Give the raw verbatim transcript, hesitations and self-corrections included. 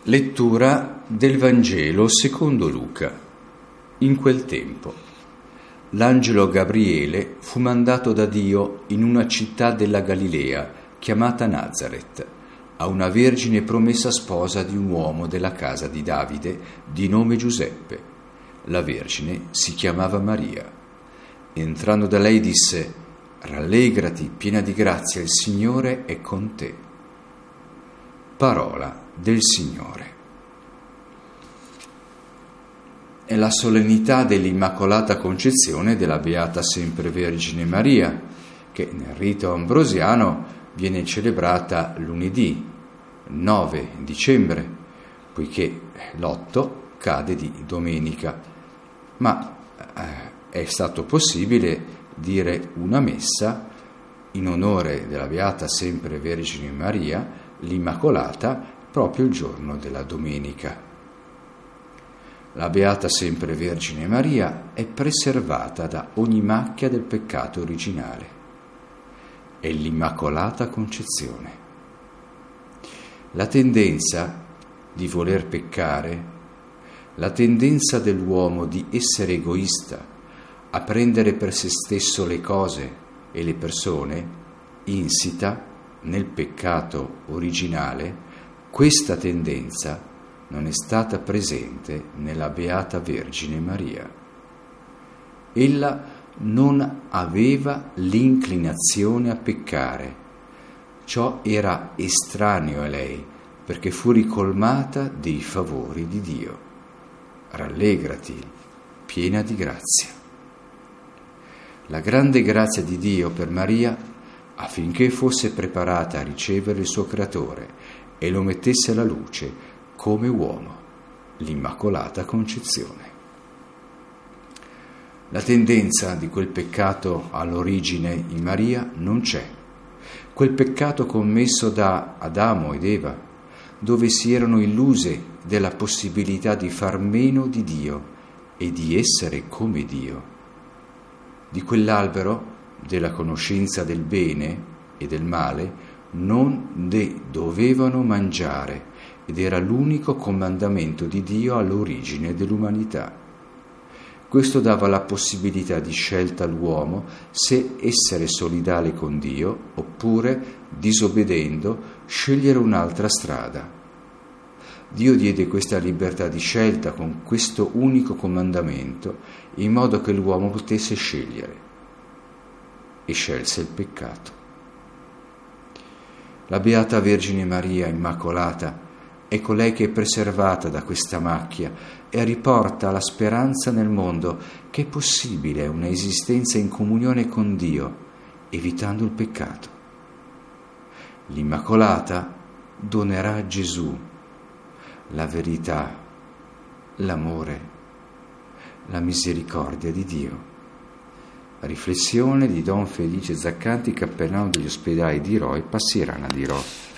Lettura del Vangelo secondo Luca. In quel tempo, l'angelo Gabriele fu mandato da Dio in una città della Galilea chiamata Nazaret, a una vergine promessa sposa di un uomo della casa di Davide di nome Giuseppe. La vergine si chiamava Maria. Entrando da lei disse: «Rallegrati, piena di grazia, il Signore è con te». Parola del Signore. È la solennità dell'Immacolata Concezione della Beata Sempre Vergine Maria, che nel rito ambrosiano viene celebrata lunedì nove dicembre, poiché l'otto cade di domenica, ma eh, è stato possibile dire una messa in onore della Beata Sempre Vergine Maria, l'Immacolata, proprio il giorno della domenica. La Beata Sempre Vergine Maria è preservata da ogni macchia del peccato originale. È l'Immacolata Concezione. La tendenza di voler peccare, la tendenza dell'uomo di essere egoista, a prendere per se stesso le cose e le persone, insita nel peccato originale. Questa tendenza non è stata presente nella Beata Vergine Maria. Ella non aveva l'inclinazione a peccare, ciò era estraneo a lei, perché fu ricolmata dei favori di Dio. Rallegrati, piena di grazia. La grande grazia di Dio per Maria, affinché fosse preparata a ricevere il suo Creatore e lo mettesse alla luce come uomo, l'Immacolata Concezione. La tendenza di quel peccato all'origine in Maria non c'è. Quel peccato commesso da Adamo ed Eva, dove si erano illuse della possibilità di far meno di Dio e di essere come Dio. Di quell'albero della conoscenza del bene e del male non ne dovevano mangiare, ed era l'unico comandamento di Dio all'origine dell'umanità. Questo dava la possibilità di scelta all'uomo se essere solidale con Dio oppure, disobbedendo, scegliere un'altra strada. Dio diede questa libertà di scelta con questo unico comandamento, in modo che l'uomo potesse scegliere, e scelse il peccato. La Beata Vergine Maria Immacolata è colei che è preservata da questa macchia e riporta la speranza nel mondo che è possibile una esistenza in comunione con Dio, evitando il peccato. L'Immacolata donerà a Gesù la verità, l'amore, la misericordia di Dio. Riflessione di Don Felice Zaccanti, cappellano degli ospedali di Rho e Passirana di Rho.